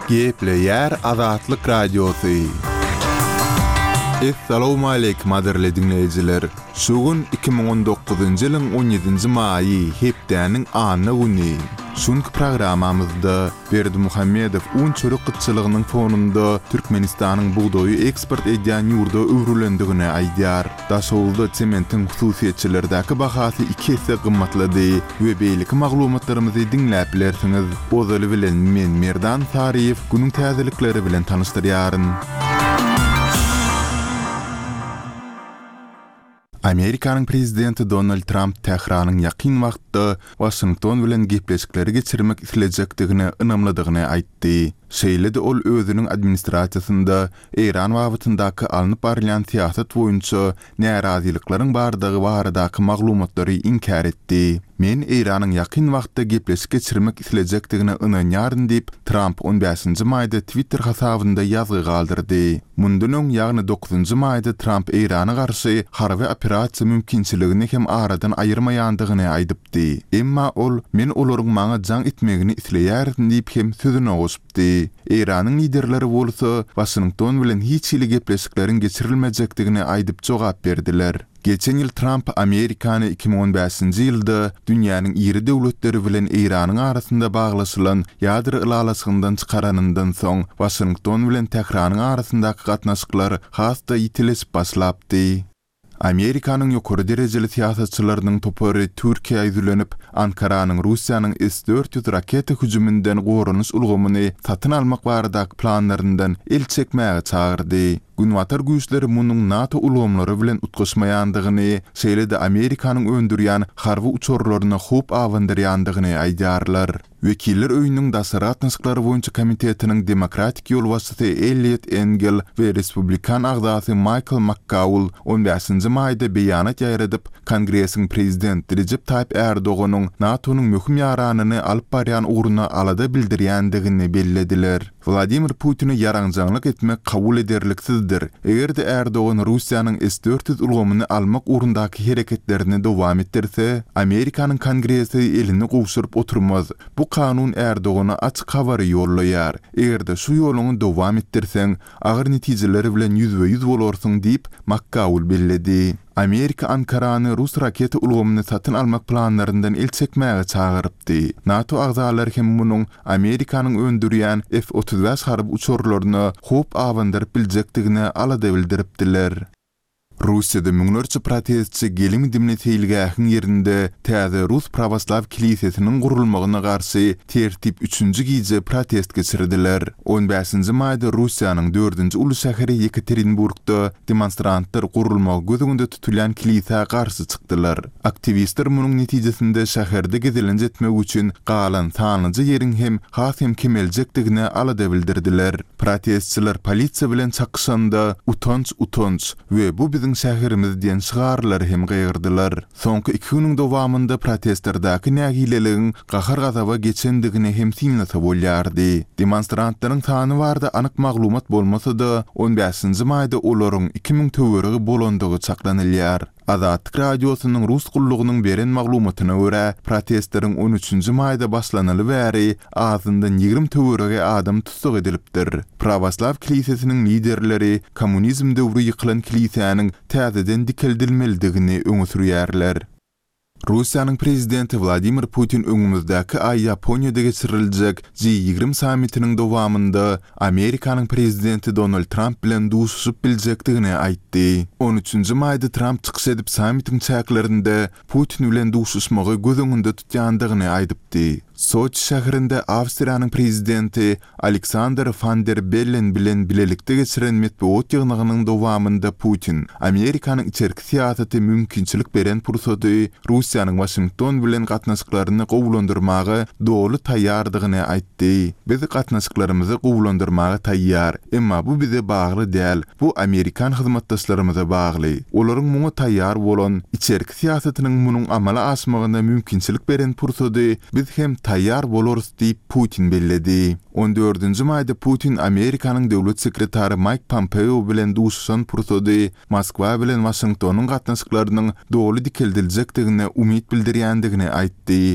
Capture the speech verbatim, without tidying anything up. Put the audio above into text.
Gepleyer Azatlyk Radiosu. Assalamu alaykum aderli dinleyijiler. Şugun iki bin on dokuzuncu ýylyň on ýedinji maýy hepdäniň anyny güni. Şunky programamyzda Berdi Muhammedow un çörek gytçylygynyň fonunda Türkmenistanyň buğdoýy eksport edýän ýurda öwrülendigine aýdýar. Daşowulda sementin hususiýetçilerdäki bahasy iki hisse gymmatlady we beýleki maglumatlarymyzy dinläp bilersiňiz. Bozaly bilen men Merdan Tariýew günüň täzelikleri bilen tanışdyrýaryn. Amerikanyň prezidenti Donald Trump Tehranyň ýakyn wagtda Washington bilen gepleşikleri geçirmek isleýekdigini ynamladygyny aýtdy. Şeýle-de ol özüniň administrasiýasynda Iran wagtyndaky alnyp barýan siýasat boýunça närazilyklaryň bardygy baradaky maglumatlary inkar etdi. Men Iranyň ýakyn wagtda gepleşik geçirmek isleýekdigini ynanýaryn diýip Trump on beşinji maýda Twitter hasabynda ýazgy galdyrdy. Mundan öň ýagny dokuzunjy maýda Trump Irana garşy harby operasiýa mümkinçiligini hem aradan aýyrmaýandygyny aýdypdy. Emma ol men olaryň maňa jaň etmegini isleýärdim diýip hem sözüne goşupdy. Iranyň liderleri bolsa Washington bilen hiç ýyly gepleşikleriň geçirilmejekdigini aýdyp jogap berdiler. Geçen ýyl Trump Amerikany iki bin on beşinji ýylda dünýäniň iri döwletleri bilen Iranyň arasynda baglaşylan ýadry ýylalasyndan çykaranyndan soň Washington bilen Tehranyň arasyndaky gatnaşyklar hasda ýitilisip başlapdy. Amerikanyň ýokary derejeli siýasatçylarynyň topary Türkiýe ýüzlenip Ankaranyň Russiýanyň S dört yüz raketa hüjümünden gorunuş ulgamyny satyn almak baradaky planlaryndan el çekmäge çagyrdy. Günwatar güýçleri munyň NATO ulgamlary bilen utgaşmaýandygyny, şeýle-de Amerikanyň öndürýän harby uçurlaryna hop awandyrýandygyny aýdýarlar. Wekiller öýüniň daşary atnaşyklary boýunça komitetiniň demokratik ýol başçysy Eliot Engel we Republikan agzasy Michael McCaul on beşinji maýda beýanat ýaýradyp, Kongresiň prezidenti Recep Tayyip Erdoganyň NATO'nyň möhüm ýaranyny alyp barýan ugruna alada bildirýändigini bellediler. Vladimir Putin'i yaraňjanglyk etmek kabul ederliksizdir. Eger de Erdogan Russiýanyň S dört yüz ulgamyny almak ugrundaky hereketlerini dowam etdirse, Amerikanyň Kongresi elini gowşuryp oturmaz. Bu kanun Erdogana açyk habary ýollaýar. Eger de şu ýoluny dowam etdirseň, agyr netijeleri bilen ýüzbe ýüz bolarsyň diýip McCaul belledi. Amerika Ankarany Rus raketa ulgamyny satyn almak planlaryndan el çekmäge çagyrypdy. NATO agzalary hem munyň Amerikanyň öndürýän F otuz beş harby uçurlaryny hop awandyryp biljekdigini alada bildiripdiler. Russiýada müňlerçe protestçi gelin dimne teýilgähin ýerinde täze Rus Pravoslav kilisiýesiniň gurulmagyna garşy tertip üçünji gize protest geçirdiler. on beşinji maýda Russiýanyň dördünji uly şäheri Yekaterinburgda demonstrantlar gurulmagy gözüňde tutulýan kilisiýa garşy çykdylar. Aktivistler munyň netijesinde şäherde gezilen etmek üçin galan tanlyjy ýeriň hem has hem kemeljekdigini alada bildirdiler. Protestçiler polisiýa bilen çakışanda utanç utanç we bu bizim şäherimiz diýen şygarlar hem gaýyrdylar. Soňky iki güniň dowamında protestlerdaky nägileligiň gahar gazaba geçendigini hem siňlasa bolýardy. Demonstrantlaryň sany barda anyk maglumat bolmasa-da on beşinji maýda olaryň iki ming töweregi bolandygy çaklanylýar. Azatlyk Radiosynyň Rus gullugynyň beren maglumatyna görä, protestleriň on üçünji maýda başlanaly bäri azyndan ýigrim töwerege adam tutsak edilipdir. Pravoslav kilisiýesiniň liderleri kommunizm döwri ýykylan kilisiýanyň täzeden dikildilmelidigini öňe sürýärler. Russiýanyň prezidenti Vladimir Putin öňümüzdäki aý Ýaponiýada geçiriljek G ýigrim sammitiniň dowamında Amerikanyň prezidenti Donald Trump bilen duşuşyp biljekdigini aýtdy. on üçünji maýda Trump çykyş edip sammitiň çäklerinde Putin bilen duşuşmagy gözüňde tutýandygyny aýdypdy. Soç şäherinde Awstriýanyň prezidenti Alexander van der Bellen bilen bilelikde geçiren medeniýet ýygnynyň dowamında Putin Amerikanyň içerki siýasaty mümkinçilik beren pursady Russiýanyň Washington bilen gatnaşyklaryny gowlandyrmagy dogry taýýardygyny aýtdy. Biz gatnaşyklarymyzy gowlandyrmagy taýýar, emma bu bize bagly däl. Bu Amerikan hyzmatdaşlarymyza bagly. Olaryň muňa taýýar bolan içerki siýasatynyň munyň amala aşmagyna mümkinçilik beren pursady biz hem taýýar bolarys diýip Putin belledi. on dördünji maýda Putin Amerikanyň döwlet sekretary Mike Pompeo bilen duşuşan pursady Moskwa bilen Washingtonyň gatnaşyklarynyň dogry dikildiljekdigine umyt bildirýändigini aýtdy.